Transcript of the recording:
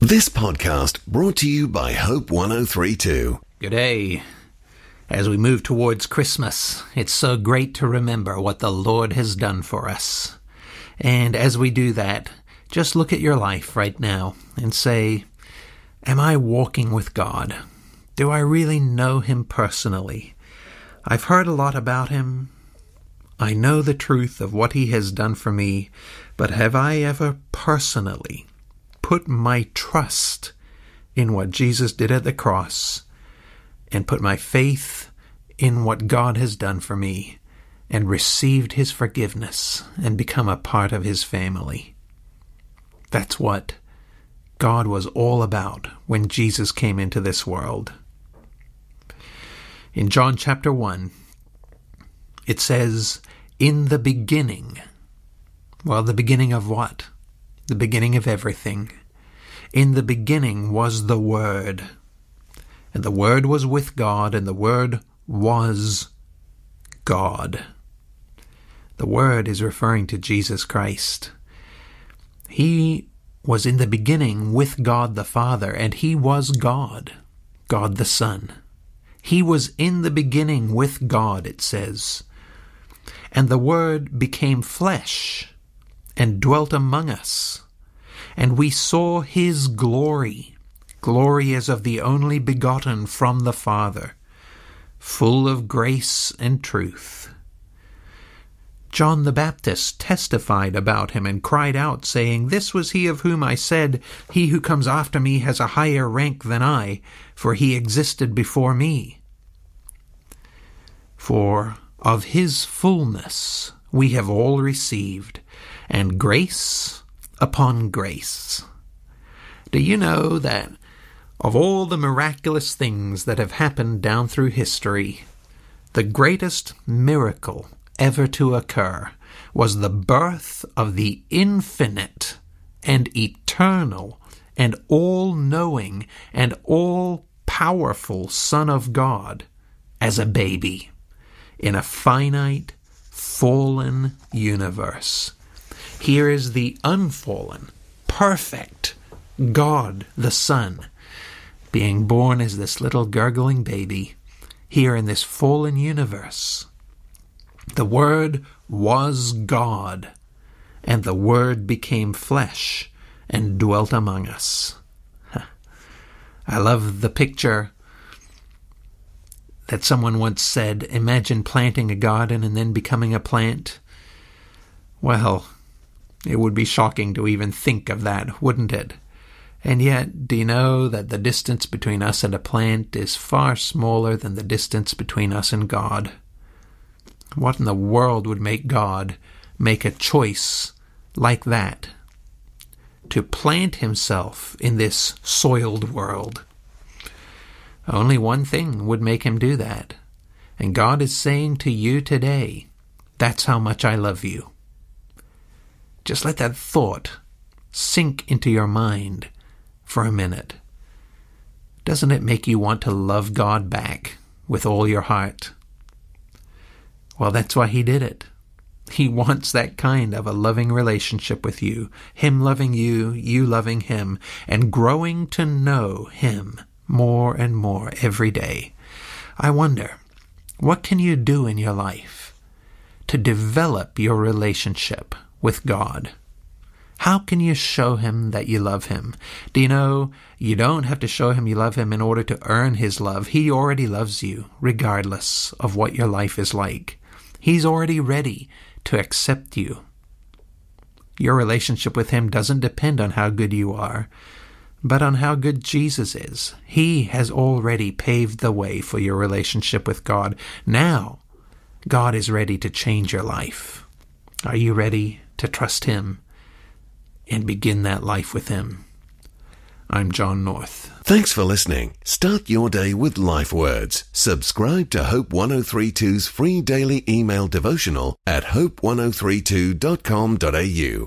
This podcast brought to you by Hope 103.2. Good day. As we move towards Christmas, it's so great to remember what the Lord has done for us. And as we do that, just look at your life right now and say, am I walking with God? Do I really know Him personally? I've heard a lot about Him. I know the truth of what He has done for me, but have I ever personally put my trust in what Jesus did at the cross and put my faith in what God has done for me and received His forgiveness and become a part of His family? That's what God was all about when Jesus came into this world. In John chapter 1, it says, in the beginning. Well, the beginning of what? The beginning of everything. In the beginning was the Word, and the Word was with God, and the Word was God. The Word is referring to Jesus Christ. He was in the beginning with God the Father, and He was God, God the Son. He was in the beginning with God, it says. And the Word became flesh and dwelt among us. And we saw His glory, glory as of the only begotten from the Father, full of grace and truth. John the Baptist testified about Him and cried out, saying, this was He of whom I said, he who comes after me has a higher rank than I, for He existed before me. For of His fullness we have all received, and grace upon grace. Do you know that of all the miraculous things that have happened down through history, the greatest miracle ever to occur was the birth of the infinite and eternal and all-knowing and all-powerful Son of God as a baby in a finite, fallen universe. Here is the unfallen, perfect God the Son being born as this little gurgling baby here in this fallen universe. The Word was God, and the Word became flesh and dwelt among us. I love the picture that someone once said, imagine planting a garden and then becoming a plant. Well, it would be shocking to even think of that, wouldn't it? And yet, do you know that the distance between us and a plant is far smaller than the distance between us and God? What in the world would make God make a choice like that to plant Himself in this soiled world? Only one thing would make Him do that. And God is saying to you today, that's how much I love you. Just let that thought sink into your mind for a minute. Doesn't it make you want to love God back with all your heart? Well, that's why He did it. He wants that kind of a loving relationship with you. Him loving you, you loving Him, and growing to know Him more and more every day. I wonder, what can you do in your life to develop your relationship with God? How can you show Him that you love Him? Do you know, you don't have to show Him you love Him in order to earn His love. He already loves you, regardless of what your life is like. He's already ready to accept you. Your relationship with Him doesn't depend on how good you are, but on how good Jesus is. He has already paved the way for your relationship with God. Now, God is ready to change your life. Are you ready to trust Him and begin that life with Him? I'm John North. Thanks for listening. Start your day with Life Words. Subscribe to Hope 103.2's free daily email devotional at hope1032.com.au.